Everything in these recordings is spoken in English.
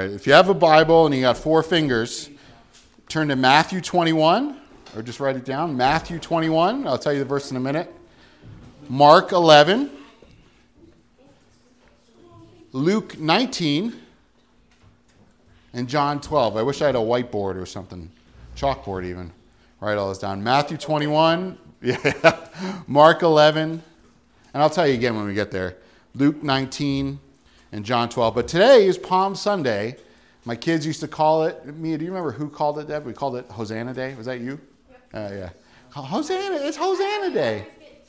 right. If you have a Bible and you got 4 fingers, turn to Matthew 21, or just write it down. Matthew 21. I'll tell you the verse in a minute. Mark 11. Luke 19. And John 12. I wish I had a whiteboard or something. Chalkboard even. Write all this down. Matthew 21. Yeah. Mark 11. And I'll tell you again when we get there. Luke 19 and John 12. But today is Palm Sunday. My kids used to call it, Mia, do you remember who called it, Deb? We called it Hosanna Day. Was that you? Yep. Yeah. Hosanna, it's Hosanna Day.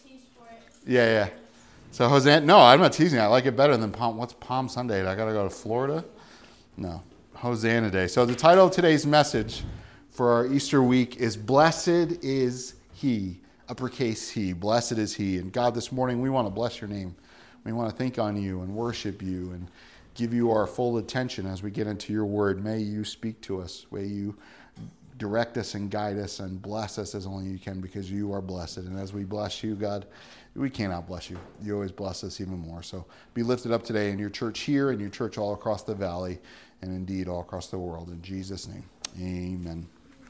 Yeah. So Hosanna, no, I'm not teasing. I like it better than what's Palm Sunday? I got to go to Florida? No, Hosanna Day. So the title of today's message for our Easter week is Blessed is He, uppercase He, blessed is He. And God, this morning we want to bless your name. We want to think on you and worship you and give you our full attention as we get into your word. May you speak to us. May you direct us and guide us and bless us as only you can, because you are blessed. And as we bless you, God, we cannot bless you. You always bless us even more. So be lifted up today in your church here and your church all across the valley and indeed all across the world. In Jesus' name, amen.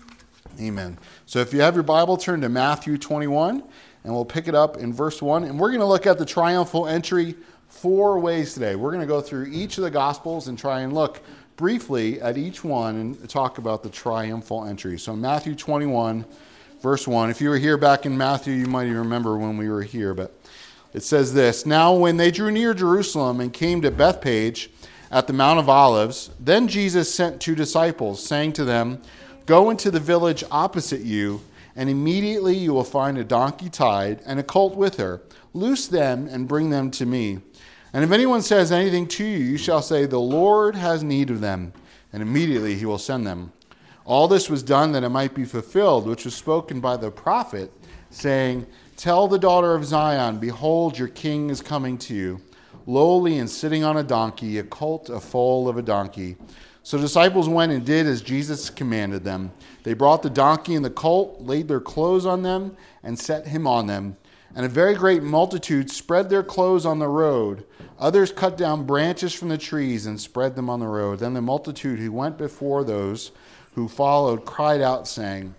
Amen. So if you have your Bible, turn to Matthew 21, and we'll pick it up in verse 1. And we're going to look at the triumphal entry 4 ways today. We're going to go through each of the Gospels and try and look briefly at each one and talk about the triumphal entry. So Matthew 21, verse 1. If you were here back in Matthew, you might even remember when we were here, but it says this: Now when they drew near Jerusalem and came to Bethphage at the Mount of Olives, then Jesus sent 2 disciples, saying to them, Go into the village opposite you, and immediately you will find a donkey tied and a colt with her. Loose them and bring them to me. And if anyone says anything to you, you shall say, The Lord has need of them, and immediately he will send them. All this was done that it might be fulfilled, which was spoken by the prophet, saying, Tell the daughter of Zion, Behold, your king is coming to you, lowly and sitting on a donkey, a colt, a foal of a donkey. So disciples went and did as Jesus commanded them. They brought the donkey and the colt, laid their clothes on them, and set him on them. And a very great multitude spread their clothes on the road. Others cut down branches from the trees and spread them on the road. Then the multitude who went before those who followed cried out, saying,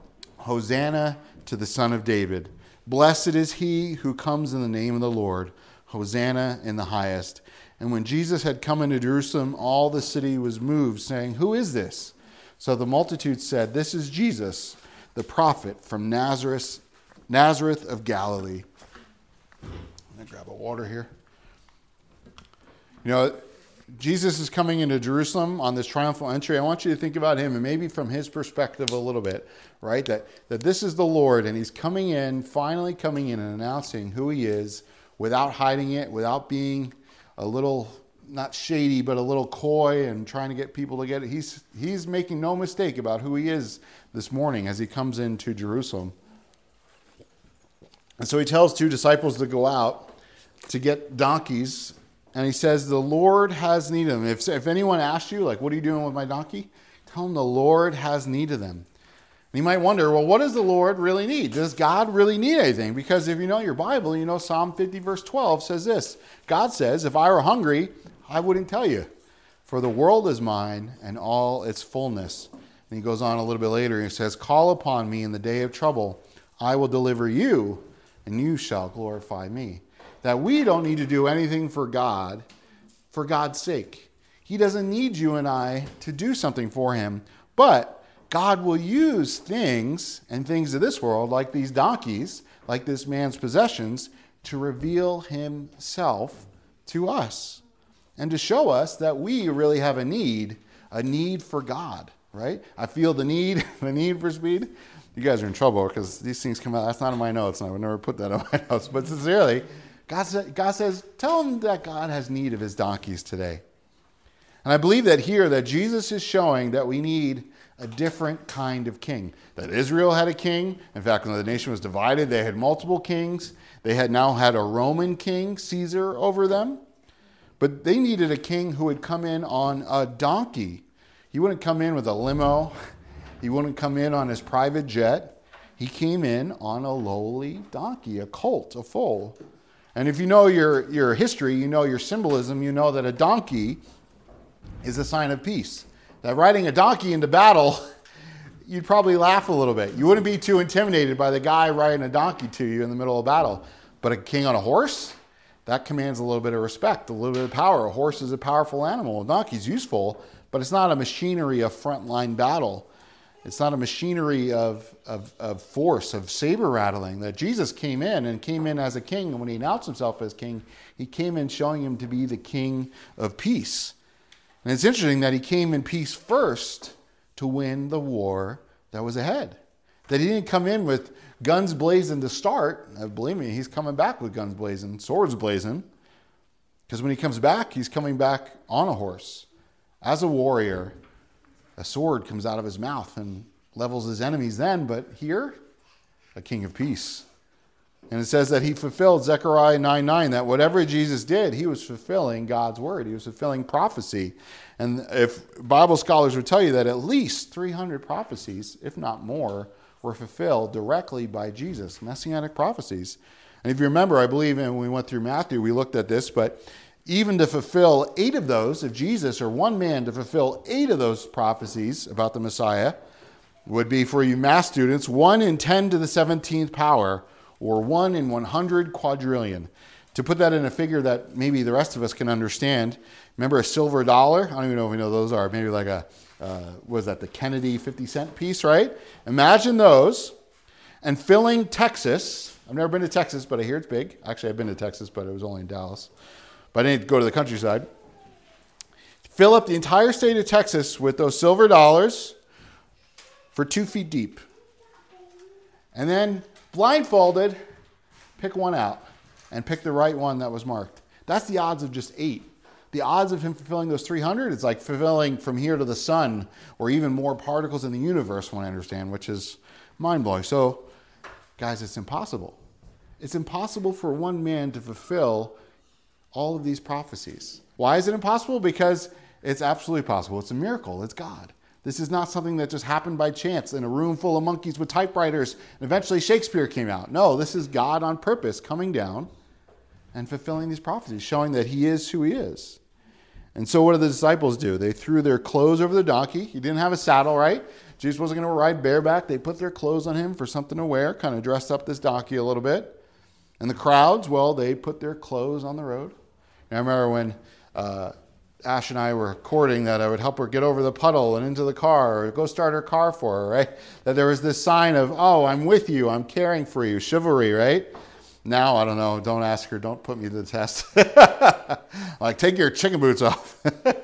Hosanna to the Son of David. Blessed is he who comes in the name of the Lord. Hosanna in the highest. And when Jesus had come into Jerusalem, all the city was moved, saying, Who is this? So the multitude said, This is Jesus, the prophet from Nazareth of Galilee. I'm going to grab a water here. You know, Jesus is coming into Jerusalem on this triumphal entry. I want you to think about him, and maybe from his perspective a little bit, right? That this is the Lord, and he's coming in, finally coming in and announcing who he is without hiding it, without being a little, not shady, but a little coy and trying to get people to get it. He's making no mistake about who he is this morning as he comes into Jerusalem. And so he tells 2 disciples to go out to get donkeys. And he says, the Lord has need of them. If anyone asks you, like, what are you doing with my donkey? Tell them the Lord has need of them. And you might wonder, well, what does the Lord really need? Does God really need anything? Because if you know your Bible, you know Psalm 50 verse 12 says this. God says, if I were hungry, I wouldn't tell you. For the world is mine and all its fullness. And he goes on a little bit later and he says, Call upon me in the day of trouble. I will deliver you and you shall glorify me. That we don't need to do anything for God for God's sake. He doesn't need you and I to do something for him. But God will use things and things of this world, like these donkeys, like this man's possessions, to reveal himself to us and to show us that we really have a need for God, right? I feel the need for speed. You guys are in trouble because these things come out. That's not in my notes. I would never put that in my notes. But sincerely, God says, tell him that God has need of his donkeys today. And I believe that here that Jesus is showing that we need a different kind of king. That Israel had a king. In fact, when the nation was divided, they had multiple kings. They had now had a Roman king, Caesar, over them. But they needed a king who would come in on a donkey. He wouldn't come in with a limo. He wouldn't come in on his private jet. He came in on a lowly donkey, a colt, a foal. And if you know your history, you know your symbolism, you know that a donkey is a sign of peace. That riding a donkey into battle, you'd probably laugh a little bit. You wouldn't be too intimidated by the guy riding a donkey to you in the middle of battle. But a king on a horse, that commands a little bit of respect, a little bit of power. A horse is a powerful animal. A donkey's useful, but it's not a machinery of frontline battle. It's not a machinery of force, of saber rattling. That Jesus came in as a king. And when he announced himself as king, he came in showing him to be the king of peace. And it's interesting that he came in peace first to win the war that was ahead. That he didn't come in with guns blazing to start. Believe me, he's coming back with guns blazing, swords blazing. Because when he comes back, he's coming back on a horse. As a warrior, a sword comes out of his mouth and levels his enemies then. But here, a king of peace. And it says that he fulfilled Zechariah 9:9, that whatever Jesus did, he was fulfilling God's word. He was fulfilling prophecy. And if Bible scholars would tell you that at least 300 prophecies, if not more, were fulfilled directly by Jesus, messianic prophecies. And if you remember, I believe when we went through Matthew, we looked at this, but even to fulfill 8 of those, if Jesus or one man to fulfill 8 of those prophecies about the Messiah, would be, for you math students, 1 in 10 to the 17th power, or 1 in 100 quadrillion. To put that in a figure that maybe the rest of us can understand, remember a silver dollar? I don't even know if we know those are. Maybe like was that the Kennedy 50-cent piece, right? Imagine those and filling Texas. I've never been to Texas, but I hear it's big. Actually, I've been to Texas, but it was only in Dallas. But I didn't go to the countryside. Fill up the entire state of Texas with those silver dollars for 2 feet deep. And then blindfolded, pick one out and pick the right one that was marked. That's the odds of just 8. The odds of him fulfilling those 300, it's like fulfilling from here to the sun or even more particles in the universe, one I understand, which is mind-blowing. So, guys, it's impossible. It's impossible for one man to fulfill all of these prophecies. Why is it impossible? Because it's absolutely possible. It's a miracle. It's God. This is not something that just happened by chance in a room full of monkeys with typewriters and eventually Shakespeare came out. No, this is God on purpose coming down and fulfilling these prophecies, showing that he is who he is. And so what did the disciples do? They threw their clothes over the donkey. He didn't have a saddle, right? Jesus wasn't going to ride bareback. They put their clothes on him for something to wear, kind of dressed up this donkey a little bit. And the crowds, well, they put their clothes on the road. And I remember when Ash and I were courting that I would help her get over the puddle and into the car or go start her car for her, right? That there was this sign of, oh, I'm with you, I'm caring for you, chivalry, right? Now, I don't know, don't ask her, don't put me to the test. Like, take your chicken boots off.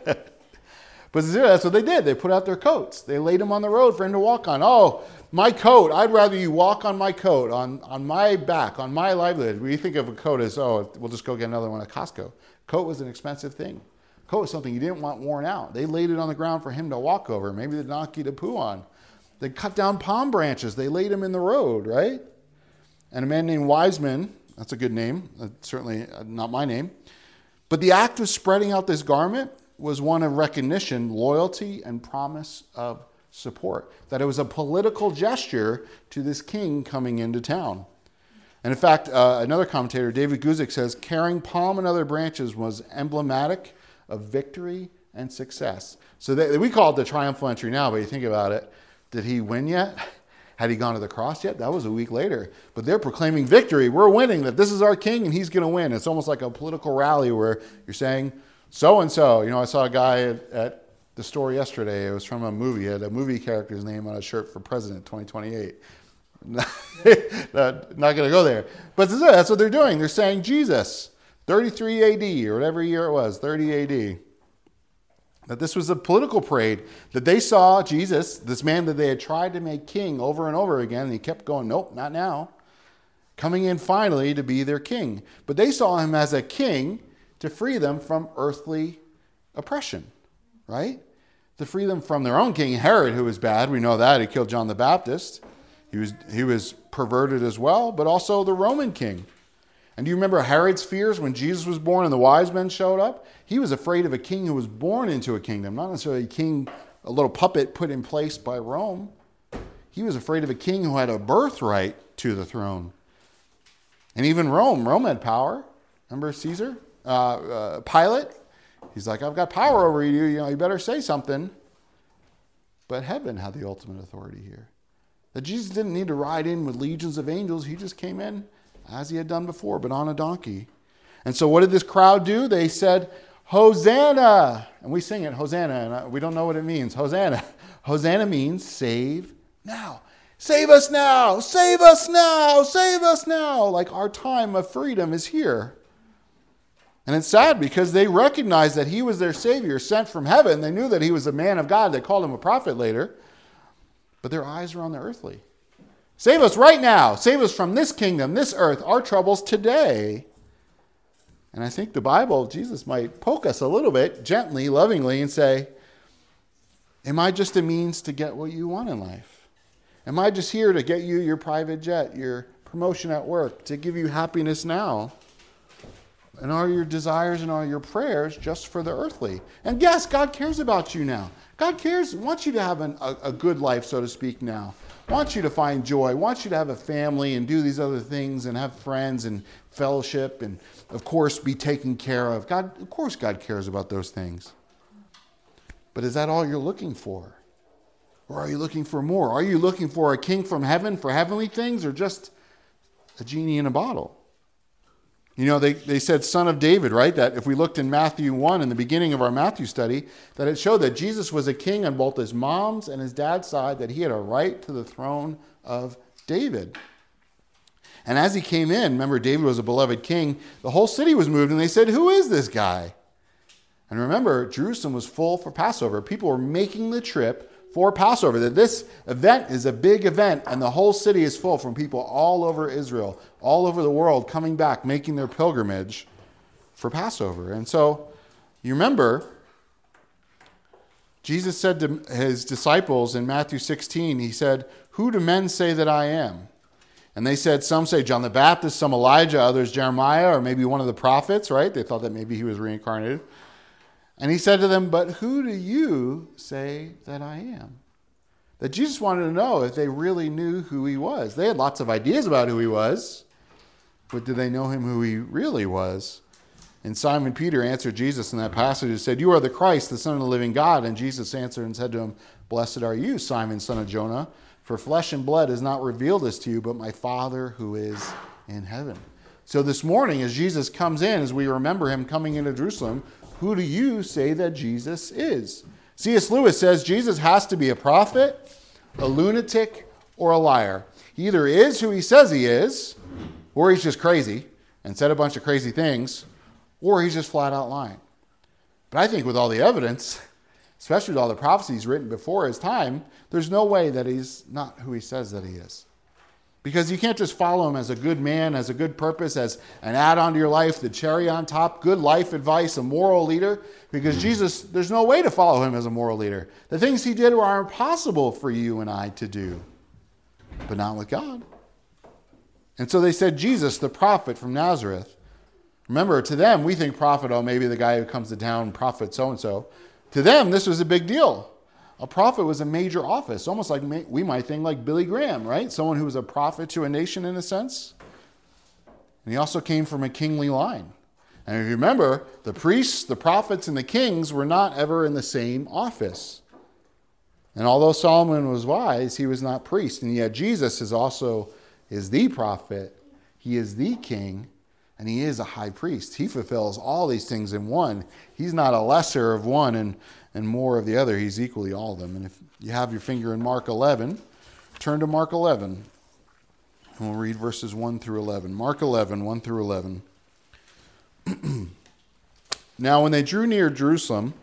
But that's what they did. They put out their coats. They laid them on the road for him to walk on. Oh, my coat, I'd rather you walk on my coat, on my back, on my livelihood. We think of a coat as, oh, we'll just go get another one at Costco. Coat was an expensive thing. Coat was something you didn't want worn out. They laid it on the ground for him to walk over, maybe the donkey to poo on. They cut down palm branches. They laid them in the road, right? And a man named Wiseman, that's a good name, certainly not my name, but the act of spreading out this garment was one of recognition, loyalty, and promise of support. That it was a political gesture to this king coming into town. And in fact, another commentator, David Guzik, says, carrying palm and other branches was emblematic of victory and success. So we call it the triumphal entry now, but you think about it, did he win yet? Had he gone to the cross yet? That was a week later. But they're proclaiming victory. We're winning, that this is our king and he's going to win. It's almost like a political rally where you're saying, so-and-so. You know, I saw a guy at the store yesterday. It was from a movie. He had a movie character's name on a shirt for President 2028. Not going to go there. But that's what they're doing. They're saying Jesus, 33 AD or whatever year it was, 30 AD. That this was a political parade, that they saw Jesus, this man that they had tried to make king over and over again, and he kept going, nope, not now, coming in finally to be their king. But they saw him as a king to free them from earthly oppression, right? To free them from their own king, Herod, who was bad. We know that. He killed John the Baptist. He was perverted as well, but also the Roman king. And do you remember Herod's fears when Jesus was born and the wise men showed up? He was afraid of a king who was born into a kingdom, not necessarily a king, a little puppet put in place by Rome. He was afraid of a king who had a birthright to the throne. And even Rome had power. Remember Caesar? Pilate? He's like, I've got power over you. You better say something. But heaven had the ultimate authority here. That Jesus didn't need to ride in with legions of angels. He just came in as he had done before, but on a donkey. And so what did this crowd do? They said, Hosanna. And we sing it, Hosanna, and we don't know what it means. Hosanna. Hosanna means save now. Save us now. Save us now. Save us now. Like our time of freedom is here. And it's sad because they recognized that he was their Savior sent from heaven. They knew that he was a man of God. They called him a prophet later. But their eyes were on the earthly. Save us right now. Save us from this kingdom, this earth, our troubles today. And I think the Bible, Jesus might poke us a little bit, gently, lovingly, and say, am I just a means to get what you want in life? Am I just here to get you your private jet, your promotion at work, to give you happiness now? And are your desires and are your prayers just for the earthly? And yes, God cares about you now. God wants you to have a good life, so to speak, now. Wants you to find joy. Wants you to have a family and do these other things and have friends and fellowship and, of course, be taken care of. Of course, God cares about those things. But is that all you're looking for? Or are you looking for more? Are you looking for a king from heaven for heavenly things or just a genie in a bottle? They said son of David, right? That if we looked in Matthew 1 in the beginning of our Matthew study, that it showed that Jesus was a king on both his mom's and his dad's side, that he had a right to the throne of David. And as he came in, remember David was a beloved king, the whole city was moved and they said, who is this guy? And remember, Jerusalem was full for Passover. People were making the trip for Passover, that this event is a big event and the whole city is full from people all over Israel, all over the world coming back, making their pilgrimage for Passover. And so you remember, Jesus said to his disciples in Matthew 16, he said, who do men say that I am? And they said, some say John the Baptist, some Elijah, others Jeremiah, or maybe one of the prophets, right? They thought that maybe he was reincarnated. And he said to them, but who do you say that I am? That Jesus wanted to know if they really knew who he was. They had lots of ideas about who he was, but did they know him who he really was? And Simon Peter answered Jesus in that passage and said, you are the Christ, the Son of the living God. And Jesus answered and said to him, blessed are you, Simon, son of Jonah, for flesh and blood has not revealed this to you, but my Father who is in heaven. So this morning, as Jesus comes in, as we remember him coming into Jerusalem, who do you say that Jesus is? C.S. Lewis says Jesus has to be a prophet, a lunatic, or a liar. He either is who he says he is, or he's just crazy and said a bunch of crazy things, or he's just flat out lying. But I think with all the evidence, especially with all the prophecies written before his time, there's no way that he's not who he says that he is. Because you can't just follow him as a good man, as a good purpose, as an add-on to your life, the cherry on top, good life advice, a moral leader. Because Jesus, there's no way to follow him as a moral leader. The things he did are impossible for you and I to do, but not with God. And so they said, Jesus, the prophet from Nazareth. Remember, to them, we think prophet, maybe the guy who comes to town, prophet so-and-so. To them, this was a big deal. A prophet was a major office, almost like we might think like Billy Graham, right? Someone who was a prophet to a nation in a sense. And he also came from a kingly line. And if you remember, the priests, the prophets, and the kings were not ever in the same office. And although Solomon was wise, he was not priest. And yet Jesus is the prophet, he is the king, and he is a high priest. He fulfills all these things in one. He's not a lesser of one and more of the other. He's equally all of them. And if you have your finger in Mark 11, turn to Mark 11. And we'll read verses 1 through 11. Mark 11, 1 through 11. Now when they drew near Jerusalem,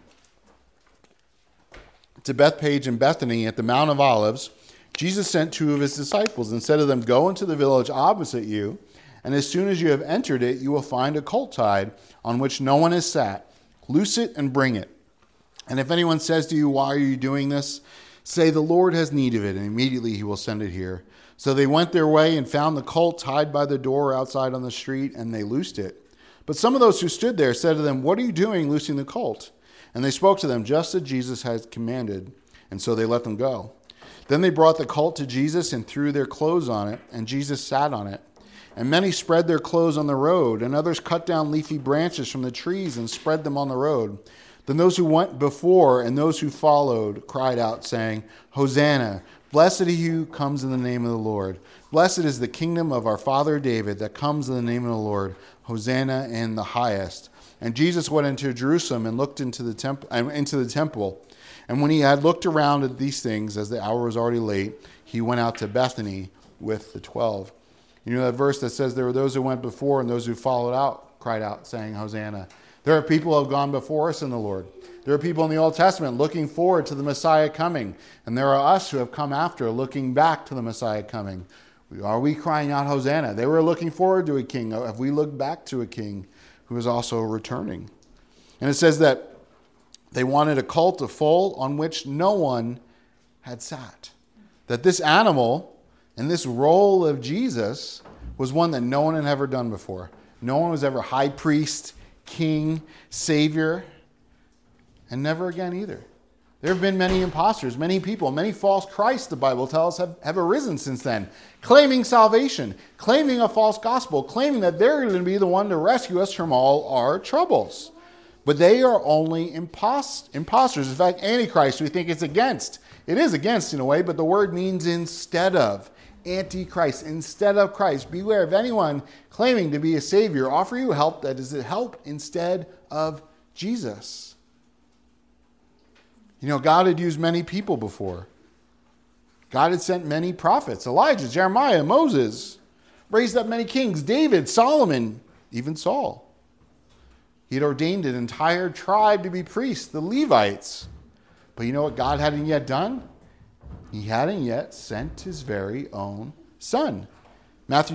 to Bethpage and Bethany at the Mount of Olives, Jesus sent two of his disciples and said to them, go into the village opposite you, and as soon as you have entered it, you will find a colt tied on which no one has sat. Loose it and bring it. And if anyone says to you, why are you doing this? Say, the Lord has need of it, and immediately he will send it here. So they went their way and found the colt tied by the door outside on the street, and they loosed it. But some of those who stood there said to them, what are you doing loosing the colt? And they spoke to them just as Jesus had commanded, and so they let them go. Then they brought the colt to Jesus and threw their clothes on it, and Jesus sat on it. And many spread their clothes on the road, and others cut down leafy branches from the trees and spread them on the road. Then those who went before and those who followed cried out, saying, Hosanna, blessed he who comes in the name of the Lord. Blessed is the kingdom of our father David that comes in the name of the Lord. Hosanna in the highest. And Jesus went into Jerusalem and looked into the temple. And when he had looked around at these things, as the hour was already late, he went out to Bethany with the 12. You know that verse that says there were those who went before and those who followed out, cried out, saying, Hosanna. There are people who have gone before us in the Lord. There are people in the Old Testament looking forward to the Messiah coming. And there are us who have come after, looking back to the Messiah coming. Are we crying out, Hosanna? They were looking forward to a king. Have we looked back to a king who is also returning? And it says that they wanted a colt, a foal, on which no one had sat. That this animal and this role of Jesus was one that no one had ever done before. No one was ever high priest, king, savior, and never again either. There have been many imposters, many people, many false Christs, the Bible tells us, have arisen since then, claiming salvation, claiming a false gospel, claiming that they're going to be the one to rescue us from all our troubles. But they are only imposters. In fact, Antichrist, we think it's against. It is against in a way, but the word means instead of. Antichrist, instead of Christ. Beware of anyone claiming to be a savior, offer you help that is a help instead of Jesus. You know, God had used many people before. God had sent many prophets, Elijah, Jeremiah, Moses, raised up many kings, David, Solomon, even Saul. He had ordained an entire tribe to be priests, the Levites. But you know what God hadn't yet done? He hadn't yet sent his very own son. Matthew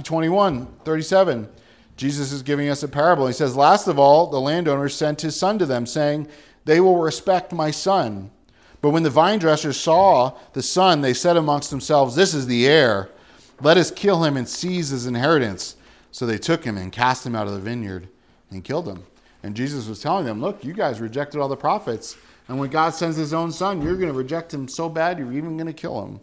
21:37, Jesus is giving us a parable. He says, last of all, the landowner sent his son to them, saying, they will respect my son. But when the vine dressers saw the son, they said amongst themselves, this is the heir. Let us kill him and seize his inheritance. So they took him and cast him out of the vineyard and killed him. And Jesus was telling them, look, you guys rejected all the prophets. And when God sends his own son, you're going to reject him so bad, you're even going to kill him.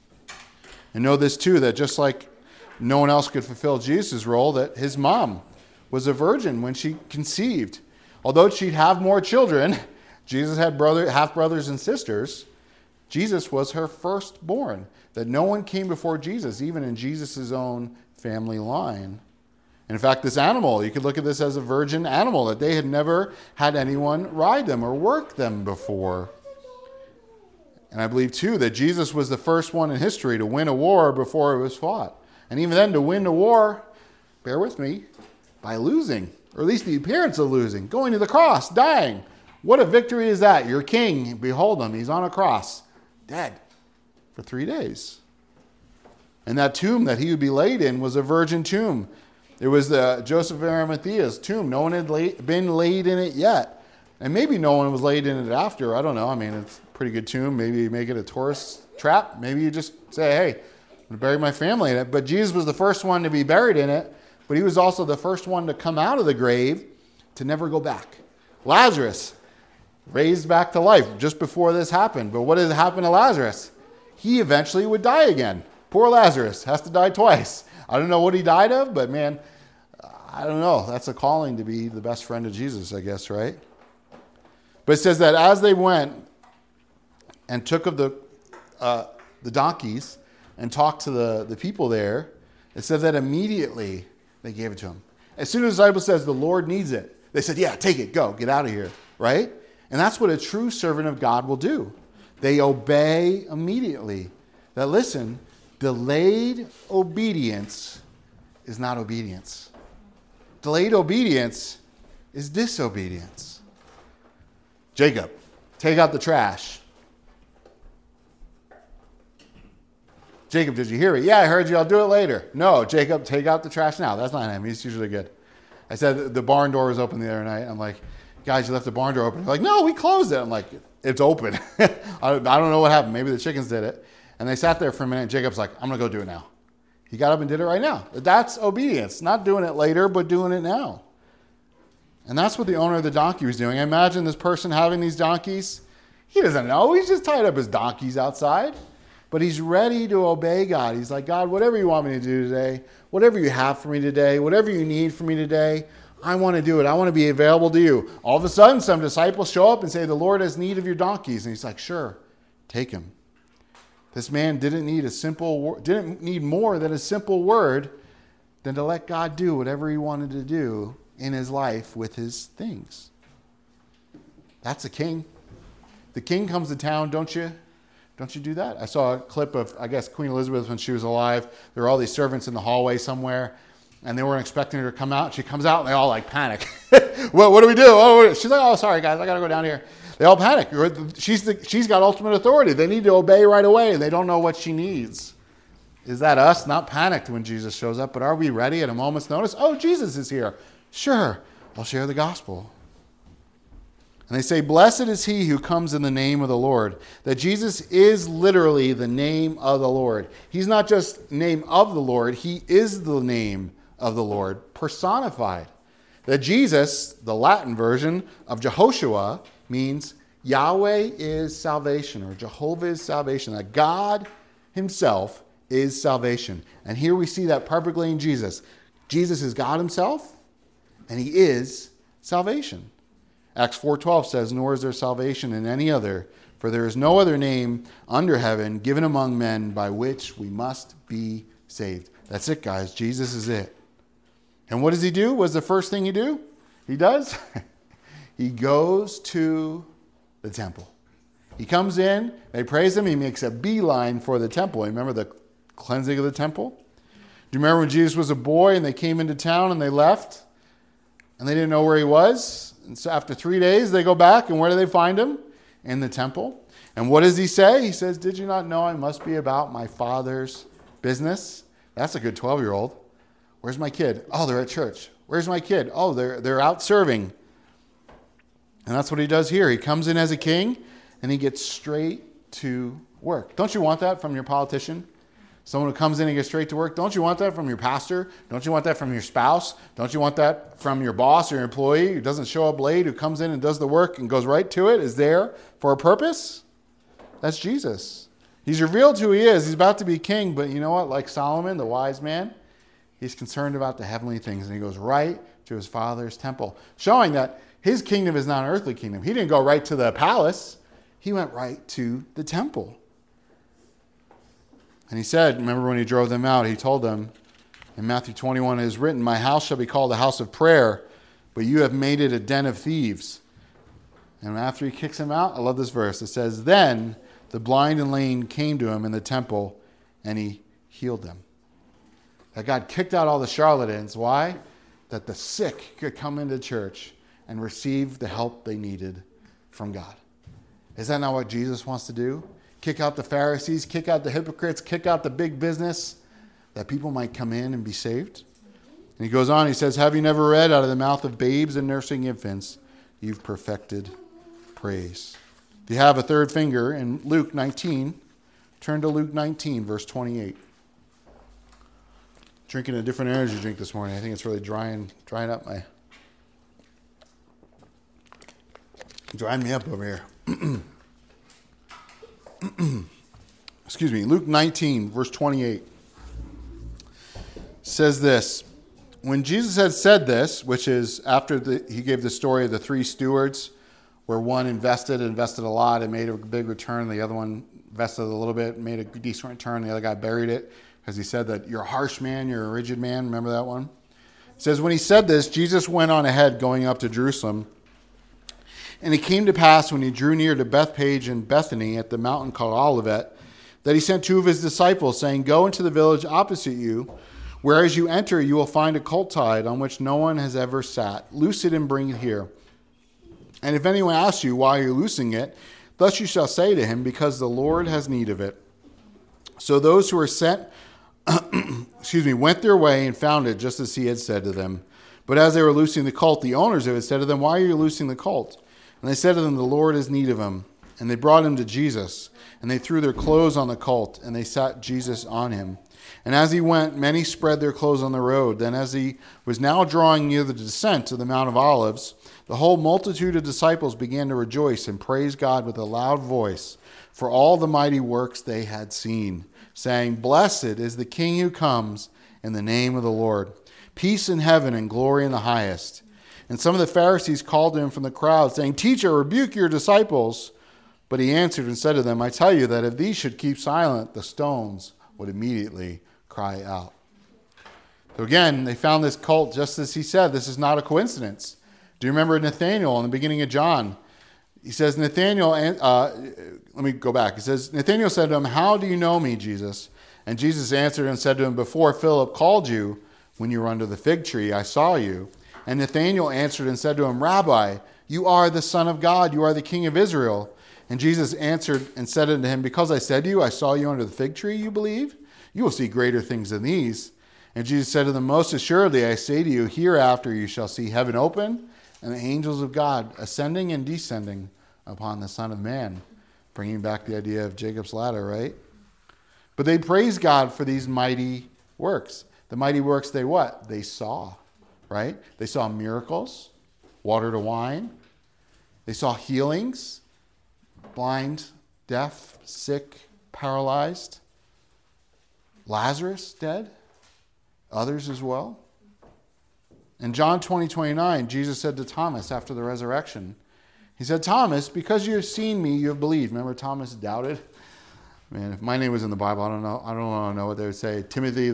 And know this too, that just like no one else could fulfill Jesus' role, that his mom was a virgin when she conceived. Although she'd have more children, Jesus had half-brothers and sisters, Jesus was her firstborn. That no one came before Jesus, even in Jesus' own family line. In fact, this animal, you could look at this as a virgin animal, that they had never had anyone ride them or work them before. And I believe, too, that Jesus was the first one in history to win a war before it was fought. And even then, to win the war, bear with me, by losing, or at least the appearance of losing, going to the cross, dying. What a victory is that? Your king, behold him, he's on a cross, dead for 3 days. And that tomb that he would be laid in was a virgin tomb. It was Joseph of Arimathea's tomb. No one had been laid in it yet. And maybe no one was laid in it after. I don't know. I mean, it's a pretty good tomb. Maybe you make it a tourist trap. Maybe you just say, hey, I'm going to bury my family in it. But Jesus was the first one to be buried in it. But he was also the first one to come out of the grave to never go back. Lazarus, raised back to life just before this happened. But what did happen to Lazarus? He eventually would die again. Poor Lazarus has to die twice. I don't know what he died of, but man, I don't know. That's a calling to be the best friend of Jesus, I guess, right? But it says that as they went and took of the donkeys and talked to the people there, it said that immediately they gave it to him. As soon as the disciple says, the Lord needs it, they said, yeah, take it, go, get out of here, right? And that's what a true servant of God will do. They obey immediately. That, listen, delayed obedience is not obedience. Delayed obedience is disobedience. Jacob, take out the trash. Jacob, did you hear it? Yeah, I heard you. I'll do it later. No, Jacob, take out the trash now. That's not him. He's usually good. I said the barn door was open the other night. I'm like, guys, you left the barn door open. They're like, no, we closed it. I'm like, it's open. I don't know what happened. Maybe the chickens did it. And they sat there for a minute. Jacob's like, I'm going to go do it now. He got up and did it right now. That's obedience. Not doing it later, but doing it now. And that's what the owner of the donkey was doing. I imagine this person having these donkeys. He doesn't know. He's just tied up his donkeys outside. but he's ready to obey God. He's like, God, whatever you want me to do today, whatever you have for me today, whatever you need for me today, I want to do it. I want to be available to you. All of a sudden, some disciples show up and say, the Lord has need of your donkeys. And he's like, sure, take him. This man didn't need more than a simple word than to let God do whatever he wanted to do in his life with his things. That's a king. The king comes to town, don't you do that? I saw a clip of, I guess, Queen Elizabeth when she was alive. There were all these servants in the hallway somewhere, and they weren't expecting her to come out. She comes out, and they all like panic. What do we do? Oh, she's like, oh, sorry, guys, I got to go down here. They all panic. She's got ultimate authority. They need to obey right away, and they don't know what she needs. Is that us? Not panicked when Jesus shows up, but are we ready at a moment's notice? Oh, Jesus is here. Sure, I'll share the gospel. And they say, blessed is he who comes in the name of the Lord. That Jesus is literally the name of the Lord. He's not just name of the Lord. He is the name of the Lord personified. That Jesus, the Latin version of Jehoshua, means Yahweh is salvation, or Jehovah is salvation. That God himself is salvation. And here we see that perfectly in Jesus. Jesus is God himself, and he is salvation. Acts 4:12 says, nor is there salvation in any other, for there is no other name under heaven given among men by which we must be saved. That's it, guys. Jesus is it. And what does he do? What's the first thing he does? He goes to the temple. He comes in, they praise him, he makes a beeline for the temple. Remember the cleansing of the temple? Do you remember when Jesus was a boy and they came into town and they left? And they didn't know where he was? And so after 3 days, they go back, and where do they find him? In the temple. And what does he say? He says, did you not know I must be about my Father's business? That's a good 12-year-old. Where's my kid? Oh, they're at church. Where's my kid? Oh, they're out serving. And that's what he does here. He comes in as a king, and he gets straight to work. Don't you want that from your politician? Someone who comes in and gets straight to work. Don't you want that from your pastor? Don't you want that from your spouse? Don't you want that from your boss or your employee who doesn't show up late, who comes in and does the work and goes right to it, is there for a purpose? That's Jesus. He's revealed who he is. He's about to be king, but you know what? Like Solomon, the wise man, he's concerned about the heavenly things, and he goes right to his Father's temple, showing that his kingdom is not an earthly kingdom. He didn't go right to the palace. He went right to the temple. And he said, remember when he drove them out, he told them in Matthew 21, it is written, my house shall be called a house of prayer, but you have made it a den of thieves. And after he kicks him out, I love this verse. It says, then the blind and lame came to him in the temple, and he healed them. That God kicked out all the charlatans. Why? That the sick could come into church and receive the help they needed from God. Is that not what Jesus wants to do? Kick out the Pharisees, kick out the hypocrites, kick out the big business, that people might come in and be saved. And he goes on, he says, have you never read, out of the mouth of babes and nursing infants, you've perfected praise. If you have a third finger in Luke 19, turn to Luke 19, verse 28. Drinking a different energy drink this morning. I think it's really drying up drying me up over here. Excuse me, Luke 19, verse 28 says this. When Jesus had said this, which is after he gave the story of the three stewards, where one invested a lot and made a big return, the other one invested a little bit, made a decent return, the other guy buried it, because he said that you're a harsh man, you're a rigid man. Remember that one? It says, when he said this, Jesus went on ahead, going up to Jerusalem. And it came to pass, when he drew near to Bethpage and Bethany at the mountain called Olivet, that he sent two of his disciples, saying, go into the village opposite you, where as you enter you will find a colt tied, on which no one has ever sat. Loose it and bring it here. And if anyone asks you why you're loosing it, thus you shall say to him, because the Lord has need of it. So those who were sent went their way and found it just as he had said to them. But as they were loosing the colt, the owners of it said to them, why are you loosing the colt? And they said to them, the Lord has need of him. And they brought him to Jesus. And they threw their clothes on the colt, and they sat Jesus on him. And as he went, many spread their clothes on the road. Then as he was now drawing near the descent of the Mount of Olives, the whole multitude of disciples began to rejoice and praise God with a loud voice for all the mighty works they had seen, saying, "Blessed is the King who comes in the name of the Lord. Peace in heaven and glory in the highest." And some of the Pharisees called to him from the crowd, saying, "Teacher, rebuke your disciples." But he answered and said to them, "I tell you that if these should keep silent, the stones would immediately cry out." So again, they found this cult, just as he said, this is not a coincidence. Do you remember Nathanael in the beginning of John? He says, let me go back. He says, Nathanael said to him, "How do you know me, Jesus?" And Jesus answered and said to him, "Before Philip called you, when you were under the fig tree, I saw you." And Nathanael answered and said to him, "Rabbi, you are the Son of God, you are the King of Israel." And Jesus answered and said unto him, "Because I said to you, I saw you under the fig tree, you believe? You will see greater things than these." And Jesus said to them, "Most assuredly, I say to you, hereafter you shall see heaven open, and the angels of God ascending and descending upon the Son of Man." Bringing back the idea of Jacob's ladder, right? But they praised God for these mighty works. The mighty works they what? They saw, right? They saw miracles, water to wine. They saw healings, blind, deaf, sick, paralyzed. Lazarus dead, others as well. In John 20:29, Jesus said to Thomas after the resurrection, he said, "Thomas, because you have seen me, you have believed." Remember Thomas doubted? Man, if my name was in the Bible, I don't know what they would say. Timothy,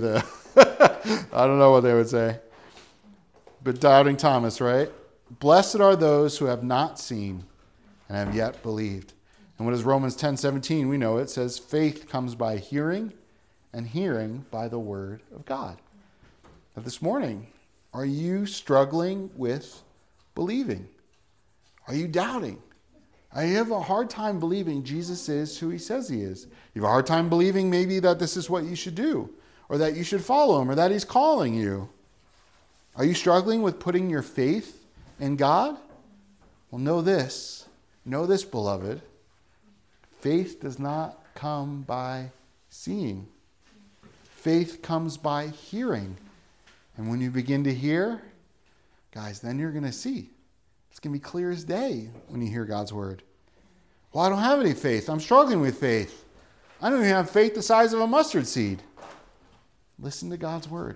I don't know what they would say. But doubting Thomas, right? "Blessed are those who have not seen and have yet believed." And what is Romans 10:17? We know it says, "Faith comes by hearing, and hearing by the word of God." Now this morning, are you struggling with believing? Are you doubting? You have a hard time believing Jesus is who he says he is. You have a hard time believing maybe that this is what you should do, or that you should follow him, or that he's calling you. Are you struggling with putting your faith in God? Well, know this, beloved. Faith does not come by seeing. Faith comes by hearing. And when you begin to hear, guys, then you're going to see. It's going to be clear as day when you hear God's word. "Well, I don't have any faith. I'm struggling with faith. I don't even have faith the size of a mustard seed." Listen to God's word.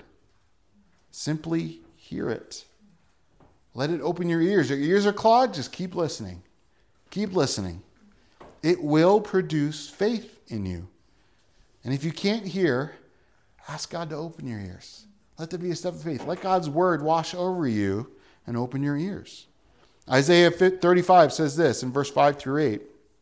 Simply hear it. Let it open your ears. Your ears are clogged. Just keep listening. Keep listening. It will produce faith in you. And if you can't hear, ask God to open your ears. Let there be a step of faith. Let God's word wash over you and open your ears. Isaiah 35 says this in verse 5 through 8.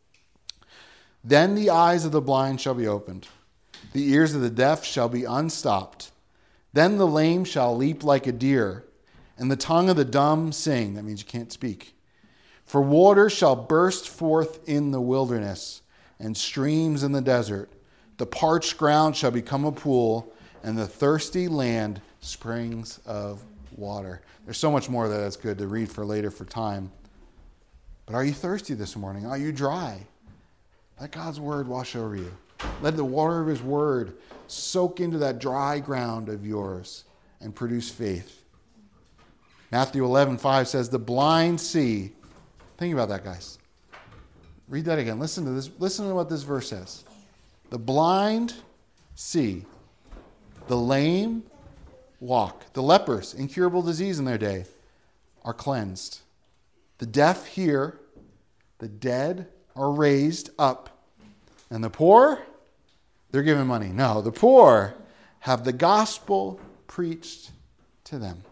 "Then the eyes of the blind shall be opened. The ears of the deaf shall be unstopped. Then the lame shall leap like a deer, and the tongue of the dumb sing." That means you can't speak. "For water shall burst forth in the wilderness, and streams in the desert. The parched ground shall become a pool, and the thirsty land springs of water." There's so much more that's good to read for later for time. But are you thirsty this morning? Are you dry? Let God's word wash over you. Let the water of his word soak into that dry ground of yours and produce faith. Matthew 11:5 says, "The blind see." Think about that, guys. Read that again. Listen to this. Listen to what this verse says. "The blind see. The lame walk." The lepers, incurable disease in their day, are cleansed. "The deaf hear. The dead are raised up. And the poor, they're given money." No, the poor have the gospel preached to them.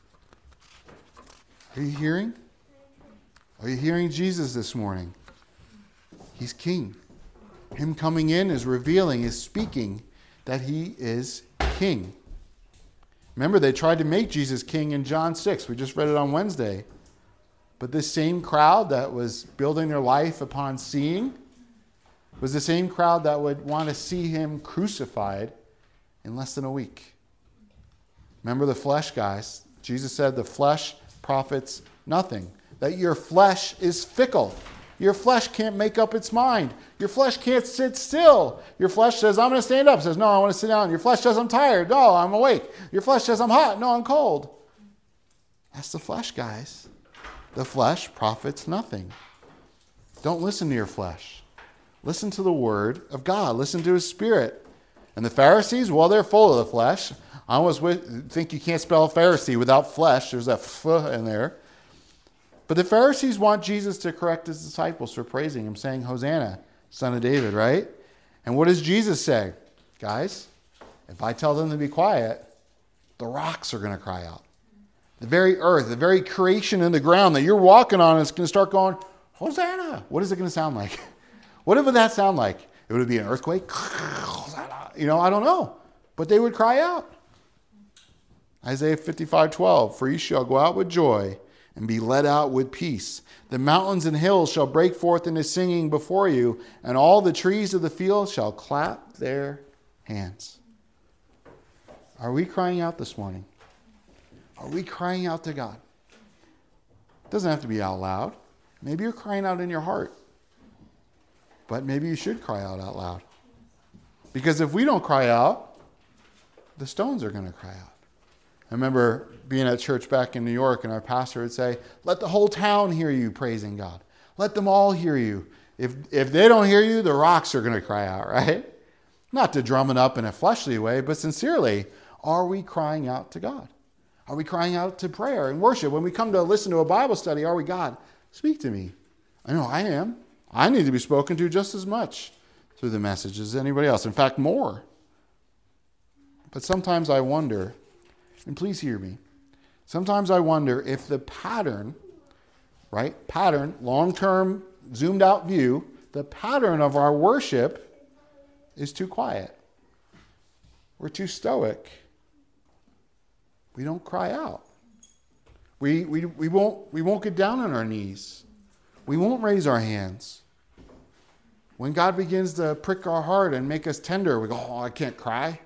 Are you hearing? Are you hearing Jesus this morning? He's king. Him coming in is revealing, is speaking that he is king. Remember, they tried to make Jesus king in John 6. We just read it on Wednesday. But this same crowd that was building their life upon seeing was the same crowd that would want to see him crucified in less than a week. Remember the flesh, guys. Jesus said the flesh profits nothing. That your flesh is fickle. Your flesh can't make up its mind. Your flesh can't sit still. Your flesh says, I'm going to stand up. Says, no, I want to sit down. Your flesh says, I'm tired. No, I'm awake. Your flesh says, I'm hot. No, I'm cold. That's the flesh, guys. The flesh profits nothing. Don't listen to your flesh. Listen to the word of God. Listen to his Spirit. And the Pharisees, well, they're full of the flesh. I almost think you can't spell Pharisee without flesh. There's that f in there. But the Pharisees want Jesus to correct his disciples for praising him, saying, Hosanna, son of David, right? And what does Jesus say? Guys, if I tell them to be quiet, the rocks are going to cry out. The very earth, the very creation in the ground that you're walking on is going to start going, Hosanna. What is it going to sound like? What would that sound like? It would be an earthquake? Hosanna. I don't know. But they would cry out. Isaiah 55:12, for you shall go out with joy and be led out with peace. The mountains and hills shall break forth into singing before you, and all the trees of the field shall clap their hands. Are we crying out this morning? Are we crying out to God? It doesn't have to be out loud. Maybe you're crying out in your heart. But maybe you should cry out loud. Because if we don't cry out, the stones are going to cry out. I remember being at church back in New York, and our pastor would say, let the whole town hear you praising God. Let them all hear you. If they don't hear you, the rocks are going to cry out, right? Not to drum it up in a fleshly way, but sincerely, are we crying out to God? Are we crying out to prayer and worship? When we come to listen to a Bible study, are we, God, speak to me? I know I am. I need to be spoken to just as much through the message as anybody else. In fact, more. But sometimes I wonder, and please hear me, sometimes I wonder if the pattern, long-term, zoomed out view, the pattern of our worship is too quiet. We're too stoic. We don't cry out. We won't get down on our knees. We won't raise our hands. When God begins to prick our heart and make us tender, we go, I can't cry.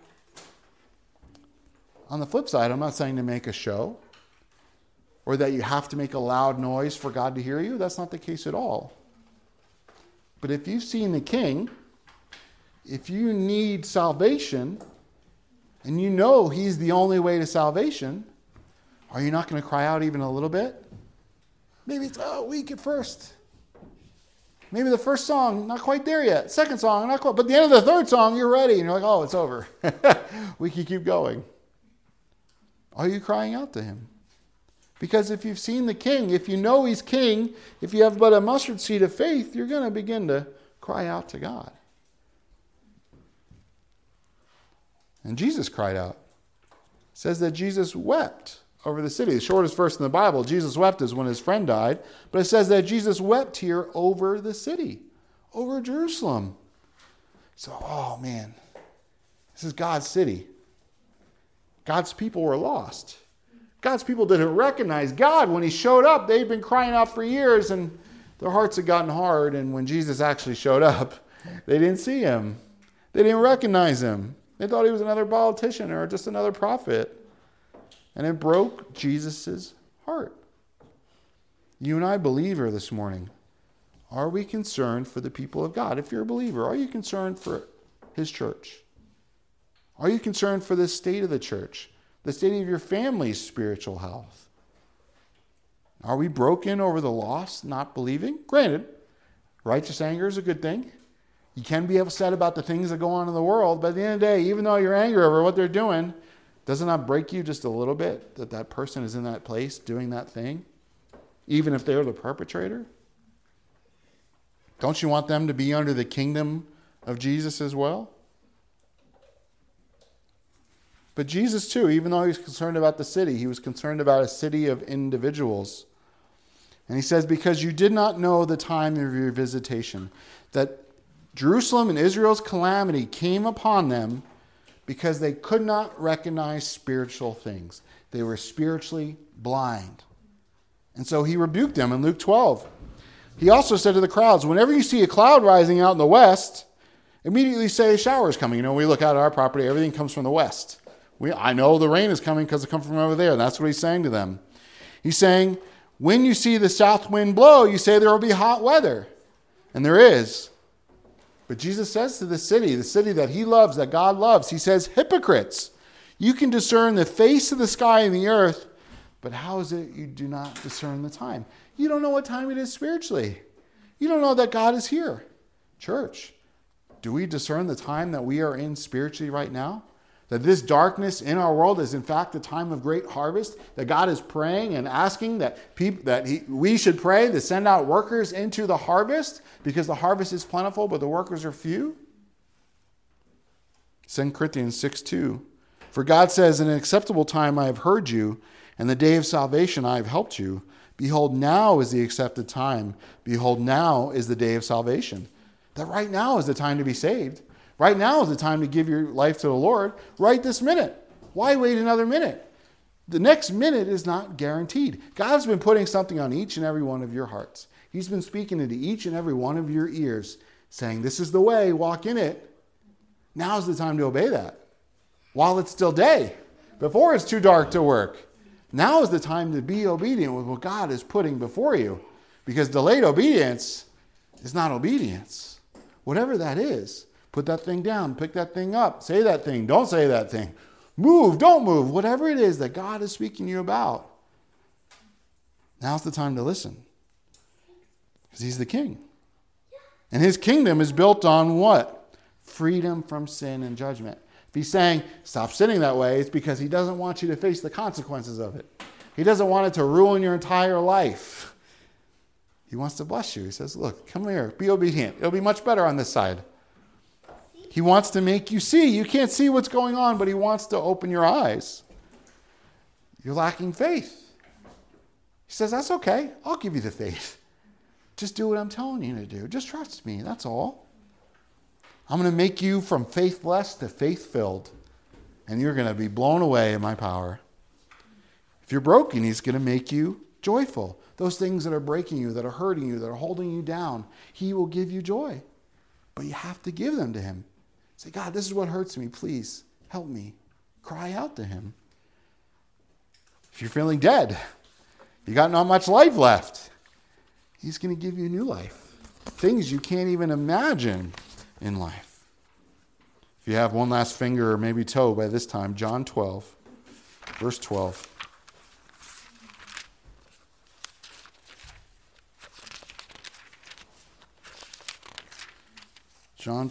On the flip side, I'm not saying to make a show or that you have to make a loud noise for God to hear you. That's not the case at all. But if you've seen the King, if you need salvation and you know he's the only way to salvation, are you not going to cry out even a little bit? Maybe it's weak at first. Maybe the first song, not quite there yet. Second song, not quite. But at the end of the third song, you're ready. And you're like, it's over. We can keep going. Are you crying out to him? Because if you've seen the King, if you know he's King, if you have but a mustard seed of faith, you're going to begin to cry out to God. And Jesus cried out. It says that Jesus wept over the city. The shortest verse in the Bible, Jesus wept, is when his friend died. But it says that Jesus wept here over the city, over Jerusalem. So, man, this is God's city. God's people were lost. God's people didn't recognize God. When he showed up, they'd been crying out for years, and their hearts had gotten hard. And when Jesus actually showed up, they didn't see him. They didn't recognize him. They thought he was another politician or just another prophet. And it broke Jesus' heart. You and I, believer, this morning, are we concerned for the people of God? If you're a believer, are you concerned for his church? Are you concerned for the state of the church? The state of your family's spiritual health? Are we broken over the lost, not believing? Granted, righteous anger is a good thing. You can be upset about the things that go on in the world, but at the end of the day, even though you're angry over what they're doing, does it not break you just a little bit that that person is in that place doing that thing, even if they're the perpetrator? Don't you want them to be under the kingdom of Jesus as well? But Jesus, too, even though he was concerned about the city, he was concerned about a city of individuals. And he says, because you did not know the time of your visitation, that Jerusalem and Israel's calamity came upon them because they could not recognize spiritual things. They were spiritually blind. And so he rebuked them in Luke 12. He also said to the crowds, whenever you see a cloud rising out in the west, immediately say a shower is coming. We look out at our property, everything comes from the west. I know the rain is coming because it comes from over there. And that's what he's saying to them. He's saying, when you see the south wind blow, you say there will be hot weather. And there is. But Jesus says to the city that he loves, that God loves, he says, hypocrites, you can discern the face of the sky and the earth, but how is it you do not discern the time? You don't know what time it is spiritually. You don't know that God is here. Church, do we discern the time that we are in spiritually right now? That this darkness in our world is in fact the time of great harvest? That God is praying and asking that we should pray to send out workers into the harvest because the harvest is plentiful but the workers are few? 2 Corinthians 6:2. For God says, in an acceptable time I have heard you, and the day of salvation I have helped you. Behold, now is the accepted time. Behold, now is the day of salvation. That right now is the time to be saved. Right now is the time to give your life to the Lord. Right this minute. Why wait another minute? The next minute is not guaranteed. God's been putting something on each and every one of your hearts. He's been speaking into each and every one of your ears, saying, this is the way, walk in it. Now's the time to obey that. While it's still day, before it's too dark to work. Now is the time to be obedient with what God is putting before you. Because delayed obedience is not obedience. Whatever that is, put that thing down, pick that thing up, say that thing, don't say that thing. Move, don't move, whatever it is that God is speaking to you about. Now's the time to listen. Because he's the king. And his kingdom is built on what? Freedom from sin and judgment. If he's saying, stop sinning that way, it's because he doesn't want you to face the consequences of it. He doesn't want it to ruin your entire life. He wants to bless you. He says, look, come here, be obedient. It'll be much better on this side. He wants to make you see. You can't see what's going on, but he wants to open your eyes. You're lacking faith. He says, that's okay. I'll give you the faith. Just do what I'm telling you to do. Just trust me. That's all. I'm going to make you from faithless to faith-filled. And you're going to be blown away in my power. If you're broken, he's going to make you joyful. Those things that are breaking you, that are hurting you, that are holding you down, he will give you joy. But you have to give them to him. Say, God, this is what hurts me. Please help me. Cry out to him. If you're feeling dead, you got not much life left, he's going to give you new life. Things you can't even imagine in life. If you have one last finger or maybe toe by this time, John 12, verse 12. John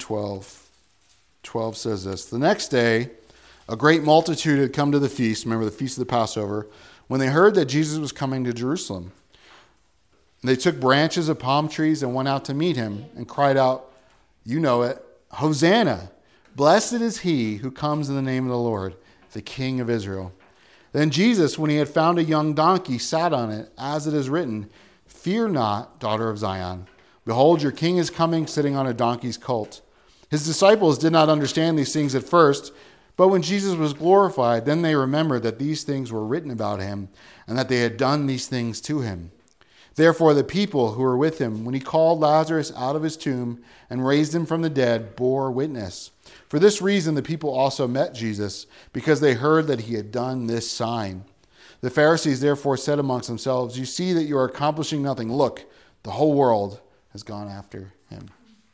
12 says this. The next day, a great multitude had come to the feast. Remember the feast of the Passover. When they heard that Jesus was coming to Jerusalem, they took branches of palm trees and went out to meet him and cried out, you know it, Hosanna! Blessed is he who comes in the name of the Lord, the King of Israel. Then Jesus, when he had found a young donkey, sat on it, as it is written, fear not, daughter of Zion. Behold, your king is coming, sitting on a donkey's colt. His disciples did not understand these things at first, but when Jesus was glorified, then they remembered that these things were written about him, and that they had done these things to him. Therefore, the people who were with him, when he called Lazarus out of his tomb and raised him from the dead, bore witness. For this reason, the people also met Jesus, because they heard that he had done this sign. The Pharisees therefore said amongst themselves, you see that you are accomplishing nothing. Look, the whole world has gone after him.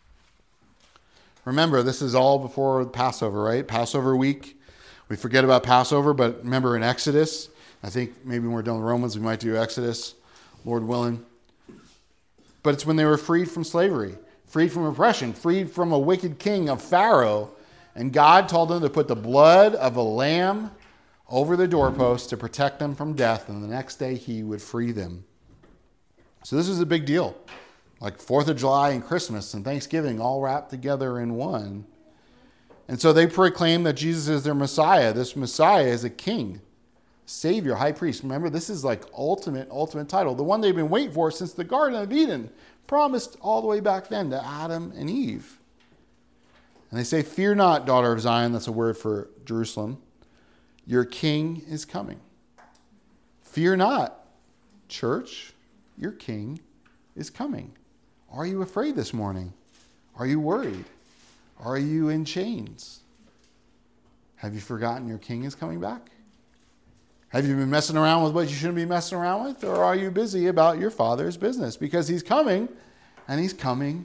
Remember, this is all before Passover, right? Passover week. We forget about Passover, but remember in Exodus, I think maybe when we're done with Romans, we might do Exodus, Lord willing. But it's when they were freed from slavery, freed from oppression, freed from a wicked king of Pharaoh. And God told them to put the blood of a lamb over the doorpost to protect them from death. And the next day he would free them. So this is a big deal. Like 4th of July and Christmas and Thanksgiving all wrapped together in one. And so they proclaim that Jesus is their Messiah. This Messiah is a king, Savior, high priest. Remember, this is like ultimate title. The one they've been waiting for since the Garden of Eden, promised all the way back then to Adam and Eve. And they say, fear not, daughter of Zion. That's a word for Jerusalem. Your king is coming. Fear not, church. Your king is coming. Are you afraid this morning? Are you worried? Are you in chains? Have you forgotten your king is coming back? Have you been messing around with what you shouldn't be messing around with? Or are you busy about your father's business? Because he's coming, and he's coming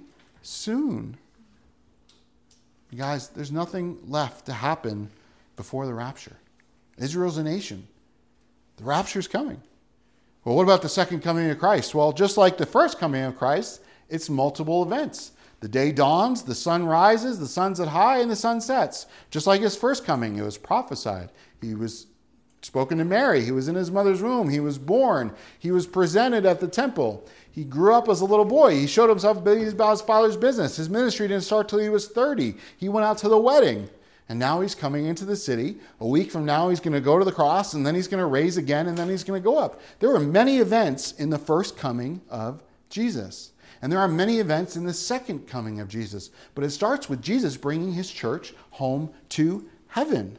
soon. You guys, there's nothing left to happen before the rapture. Israel's a nation. The rapture's coming. Well, what about the second coming of Christ? Well, just like the first coming of Christ, it's multiple events. The day dawns, the sun rises, the sun's at high, and the sun sets. Just like his first coming, it was prophesied. He was spoken to Mary. He was in his mother's womb. He was born. He was presented at the temple. He grew up as a little boy. He showed himself about his father's business. His ministry didn't start till he was 30. He went out to the wedding. And now he's coming into the city. A week from now, he's going to go to the cross, and then he's going to raise again, and then he's going to go up. There were many events in the first coming of Jesus. And there are many events in the second coming of Jesus. But it starts with Jesus bringing his church home to heaven.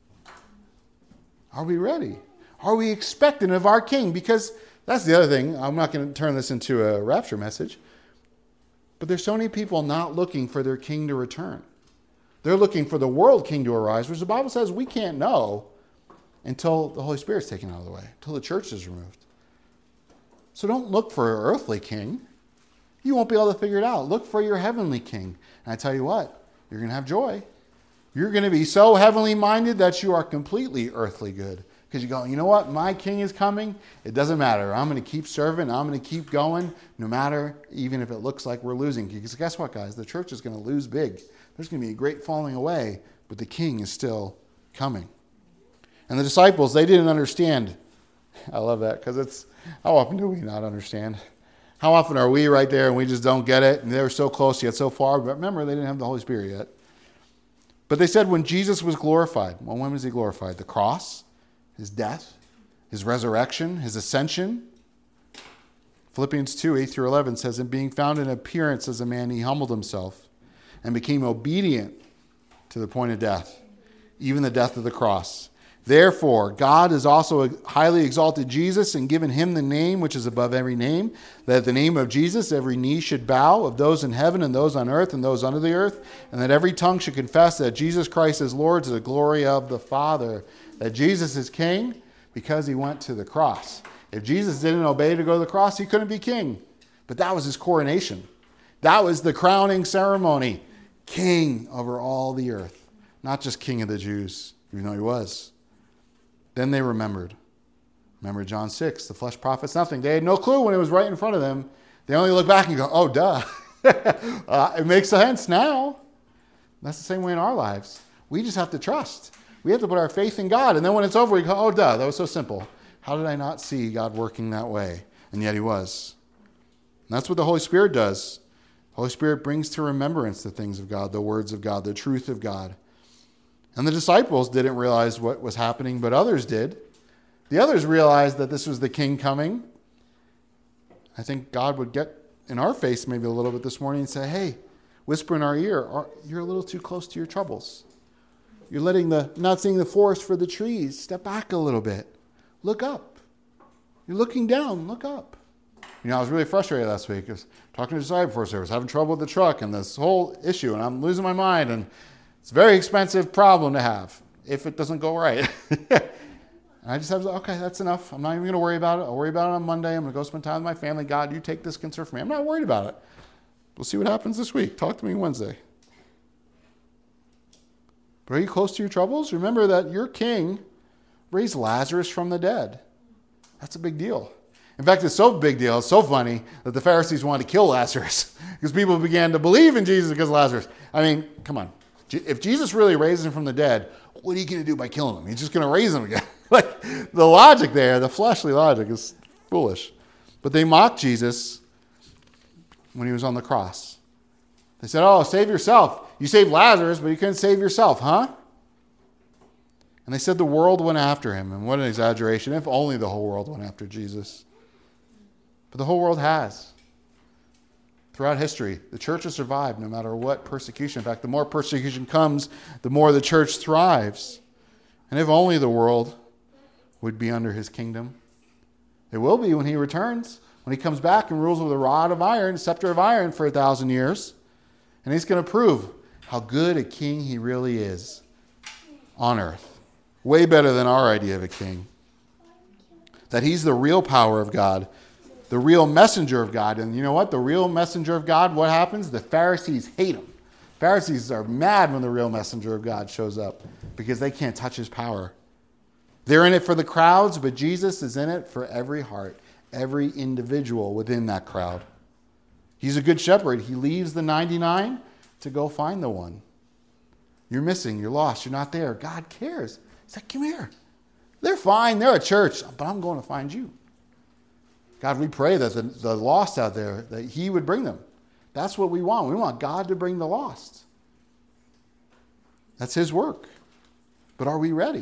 Are we ready? Are we expectant of our King? Because that's the other thing. I'm not going to turn this into a rapture message. But there's so many people not looking for their King to return. They're looking for the world king to arise, which the Bible says we can't know until the Holy Spirit's taken out of the way, until the church is removed. So don't look for an earthly king. You won't be able to figure it out. Look for your heavenly king. And I tell you what, you're going to have joy. You're going to be so heavenly minded that you are completely earthly good. Because you go, you know what? My king is coming. It doesn't matter. I'm going to keep serving. I'm going to keep going, no matter even if it looks like we're losing. Because guess what, guys? The church is going to lose big. There's going to be a great falling away, but the king is still coming. And the disciples, they didn't understand. I love that because it's, how often do we not understand? How often are we right there and we just don't get it? And they were so close yet so far. But remember, they didn't have the Holy Spirit yet. But they said when Jesus was glorified, well, when was he glorified? The cross, his death, his resurrection, his ascension. Philippians 2, 8-11 says, "In being found in appearance as a man, he humbled himself and became obedient to the point of death, even the death of the cross. Therefore, God has also highly exalted Jesus and given him the name which is above every name, that at the name of Jesus every knee should bow, of those in heaven and those on earth and those under the earth, and that every tongue should confess that Jesus Christ is Lord to the glory of the Father." That Jesus is king because he went to the cross. If Jesus didn't obey to go to the cross, he couldn't be king. But that was his coronation. That was the crowning ceremony. King over all the earth. Not just king of the Jews, even though he was. Then they remembered. Remember John 6, the flesh profits nothing. They had no clue when it was right in front of them. They only look back and go, oh, duh. It makes sense now. That's the same way in our lives. We just have to trust. We have to put our faith in God. And then when it's over, we go, oh, duh, that was so simple. How did I not see God working that way? And yet he was. And that's what the Holy Spirit does. The Holy Spirit brings to remembrance the things of God, the words of God, the truth of God. And the disciples didn't realize what was happening, but others did. The others realized that this was the king coming. I think God would get in our face maybe a little bit this morning and say, hey, whisper in our ear, you're a little too close to your troubles. You're not seeing the forest for the trees. Step back a little bit. Look up. You're looking down. Look up. You know, I was really frustrated last week. I was talking to the disciple before service, having trouble with the truck and this whole issue, and I'm losing my mind. And it's a very expensive problem to have if it doesn't go right. And I just have to, okay, that's enough. I'm not even going to worry about it. I'll worry about it on Monday. I'm going to go spend time with my family. God, you take this concern for me. I'm not worried about it. We'll see what happens this week. Talk to me Wednesday. But are you close to your troubles? Remember that your king raised Lazarus from the dead. That's a big deal. In fact, it's so big deal, it's so funny that the Pharisees wanted to kill Lazarus because people began to believe in Jesus because of Lazarus. I mean, come on. If Jesus really raised him from the dead, what are you going to do by killing him? He's just going to raise him again. Like, the logic there, the fleshly logic is foolish. But they mocked Jesus when he was on the cross. They said, oh, save yourself. You saved Lazarus, but you couldn't save yourself, huh? And they said the world went after him. And what an exaggeration. If only the whole world went after Jesus. But the whole world has. Throughout history, the church has survived no matter what persecution. In fact, the more persecution comes, the more the church thrives. And if only the world would be under his kingdom. It will be when he returns, when he comes back and rules with a rod of iron, a scepter of iron for 1,000 years. And he's going to prove how good a king he really is on earth. Way better than our idea of a king. That he's the real power of God the real messenger of God. And you know what? The real messenger of God, what happens? The Pharisees hate him. Pharisees are mad when the real messenger of God shows up because they can't touch his power. They're in it for the crowds, but Jesus is in it for every heart, every individual within that crowd. He's a good shepherd. He leaves the 99 to go find the one. You're missing. You're lost. You're not there. God cares. He's like, come here. They're fine. They're at church, but I'm going to find you. God, we pray that the lost out there, that he would bring them. That's what we want. We want God to bring the lost. That's his work. But are we ready?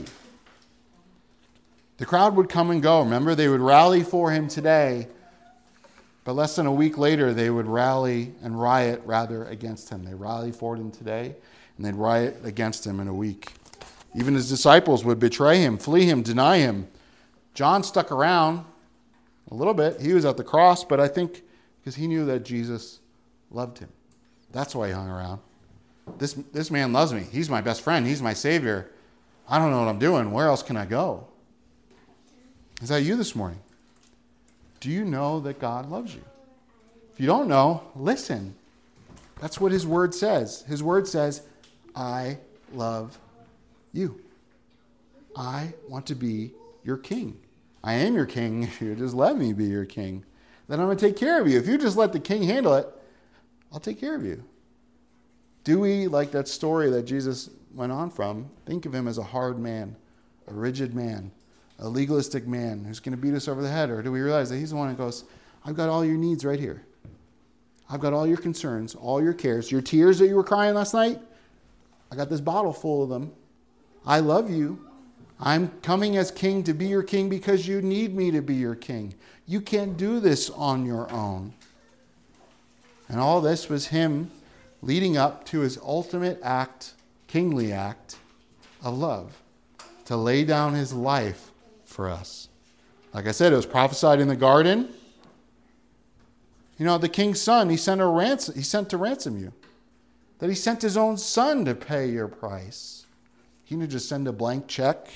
The crowd would come and go. Remember, they would rally for him today, but less than a week later, they would rally and riot rather against him. They rally for him today, and they'd riot against him in a week. Even his disciples would betray him, flee him, deny him. John stuck around a little bit. He was at the cross, but I think because he knew that Jesus loved him. That's why he hung around. This man loves me. He's my best friend. He's my Savior. I don't know what I'm doing. Where else can I go? Is that you this morning? Do you know that God loves you? If you don't know, listen. That's what his word says. His word says, I love you. I want to be your king. I am your king if you just let me be your king. Then I'm going to take care of you. If you just let the king handle it, I'll take care of you. Do we, like that story that Jesus went on from, think of him as a hard man, a rigid man, a legalistic man who's going to beat us over the head? Or do we realize that he's the one who goes, I've got all your needs right here. I've got all your concerns, all your cares, your tears that you were crying last night. I got this bottle full of them. I love you. I'm coming as king to be your king because you need me to be your king. You can't do this on your own. And all this was him leading up to his ultimate act, kingly act of love, to lay down his life for us. Like I said, it was prophesied in the garden. You know, the king's son, he sent to ransom you. That he sent his own son to pay your price. He didn't just send a blank check.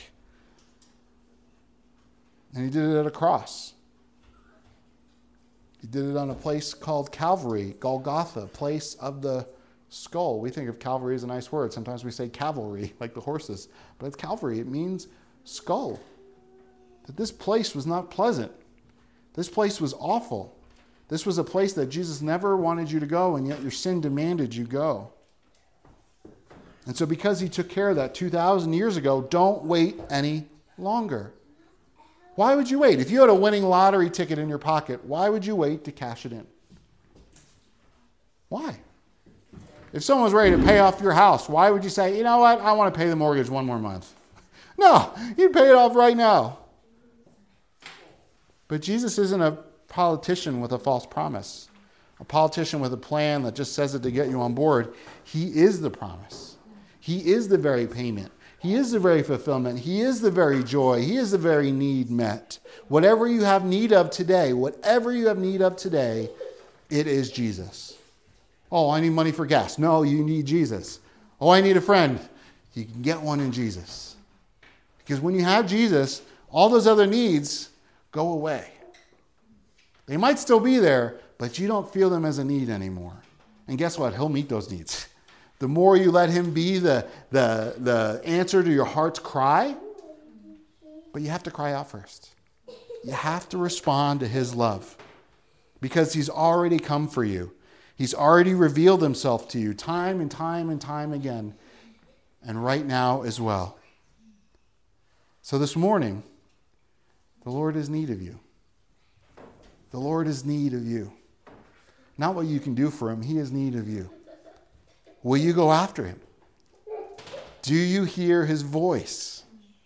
And he did it at a cross. He did it on a place called Calvary, Golgotha, place of the skull. We think of Calvary as a nice word. Sometimes we say cavalry, like the horses. But it's Calvary. It means skull. That this place was not pleasant. This place was awful. This was a place that Jesus never wanted you to go, and yet your sin demanded you go. And so because he took care of that 2,000 years ago, don't wait any longer. Why would you wait? If you had a winning lottery ticket in your pocket, why would you wait to cash it in? Why? If someone was ready to pay off your house, why would you say, you know what, I want to pay the mortgage one more month? No, you'd pay it off right now. But Jesus isn't a politician with a false promise, a politician with a plan that just says it to get you on board. He is the promise. He is the very payment. He is the very fulfillment. He is the very joy. He is the very need met. Whatever you have need of today, it is Jesus. Oh, I need money for gas. No, you need Jesus. Oh, I need a friend. You can get one in Jesus. Because when you have Jesus, all those other needs go away. They might still be there, but you don't feel them as a need anymore. And guess what? He'll meet those needs. The more you let him be the answer to your heart's cry, but you have to cry out first. You have to respond to his love because he's already come for you. He's already revealed himself to you time and time and time again, and right now as well. So this morning, the Lord has need of you. The Lord has need of you. Not what you can do for him, he has need of you. Will you go after him? Do you hear his voice?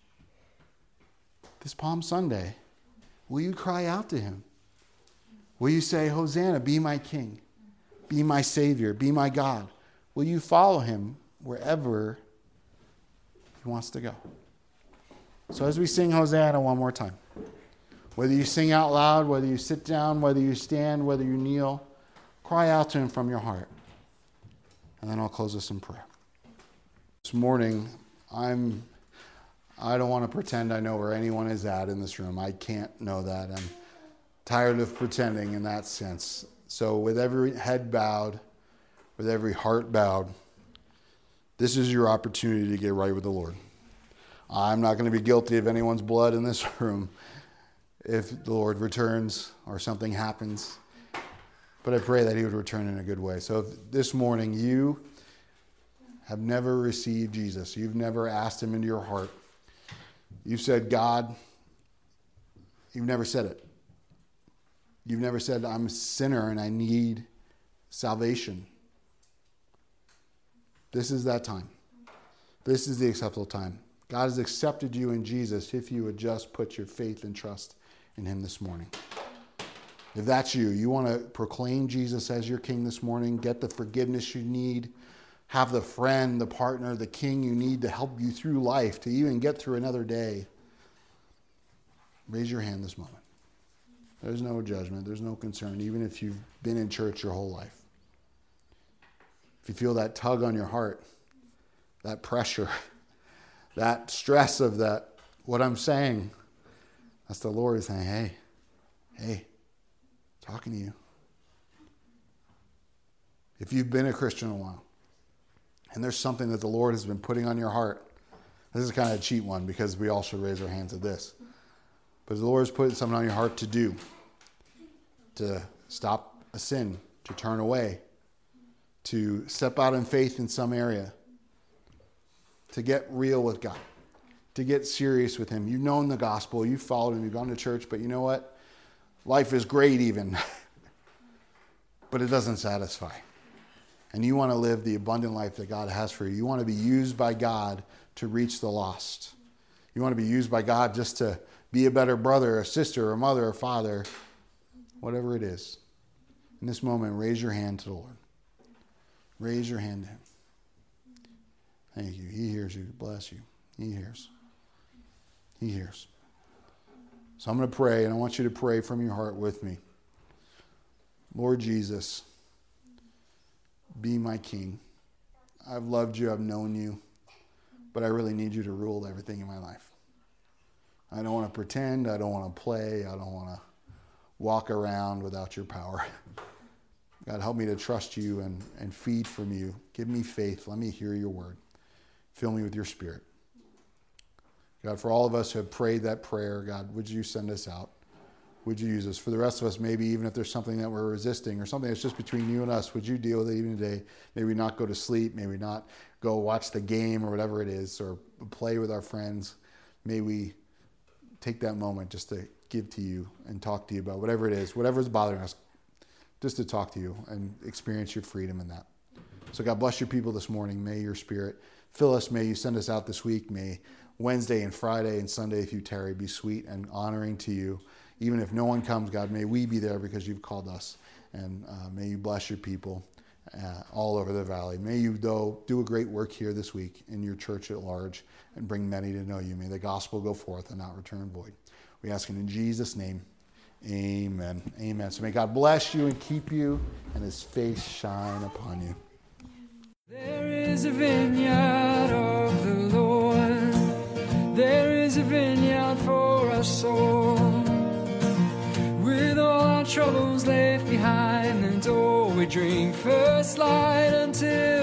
This Palm Sunday, will you cry out to him? Will you say, Hosanna, be my king, be my Savior, be my God? Will you follow him wherever he wants to go? So as we sing Hosanna one more time, whether you sing out loud, whether you sit down, whether you stand, whether you kneel, cry out to him from your heart. And then I'll close us in prayer. This morning, I don't want to pretend I know where anyone is at in this room. I can't know that. Tired of pretending in that sense. So with every head bowed, with every heart bowed, this is your opportunity to get right with the Lord. I'm not going to be guilty of anyone's blood in this room if the Lord returns or something happens. But I pray that he would return in a good way. So if this morning you have never received Jesus, you've never asked him into your heart, you've said, God, you've never said it. You've never said, I'm a sinner and I need salvation. This is that time. This is the acceptable time. God has accepted you in Jesus if you would just put your faith and trust in him this morning. If that's you, you want to proclaim Jesus as your king this morning, get the forgiveness you need, have the friend, the partner, the king you need to help you through life, to even get through another day, raise your hand this moment. There's no judgment. There's no concern, even if you've been in church your whole life. If you feel that tug on your heart, that pressure, that stress of that, what I'm saying, that's the Lord saying, hey, talking to you. If you've been a Christian a while, and there's something that the Lord has been putting on your heart, this is kind of a cheat one because we all should raise our hands at this. But the Lord has put something on your heart to do, to stop a sin, to turn away, to step out in faith in some area, to get real with God, to get serious with him. You've known the gospel, you've followed him, you've gone to church, but you know what? Life is great even, but it doesn't satisfy. And you want to live the abundant life that God has for you. You want to be used by God to reach the lost. You want to be used by God just to be a better brother, a sister, a mother, a father, whatever it is. In this moment, raise your hand to the Lord. Raise your hand to him. Thank you. He hears you. Bless you. He hears. He hears. So I'm going to pray, and I want you to pray from your heart with me. Lord Jesus, be my king. I've loved you. I've known you. But I really need you to rule everything in my life. I don't want to pretend. I don't want to play. I don't want to walk around without your power. God, help me to trust you and feed from you. Give me faith. Let me hear your word. Fill me with your spirit. God, for all of us who have prayed that prayer, God, would you send us out? Would you use us? For the rest of us, maybe even if there's something that we're resisting or something that's just between you and us, would you deal with it even today? Maybe not go to sleep. Maybe not go watch the game or whatever it is, or play with our friends. May we take that moment just to give to you and talk to you about whatever it is, whatever's bothering us, just to talk to you and experience your freedom in that. So God bless your people this morning. May your spirit fill us. May you send us out this week. May Wednesday and Friday and Sunday, if you tarry, be sweet and honoring to you. Even if no one comes, God, may we be there because you've called us. And may you bless your people all over the valley. May you, though, do a great work here this week in your church at large and bring many to know you. May the gospel go forth and not return void. We ask it in Jesus' name. Amen. Amen. So may God bless you and keep you and his face shine upon you. There is a vineyard of the Lord. There is a vineyard for us all. With all our troubles left behind, and all we drink first light until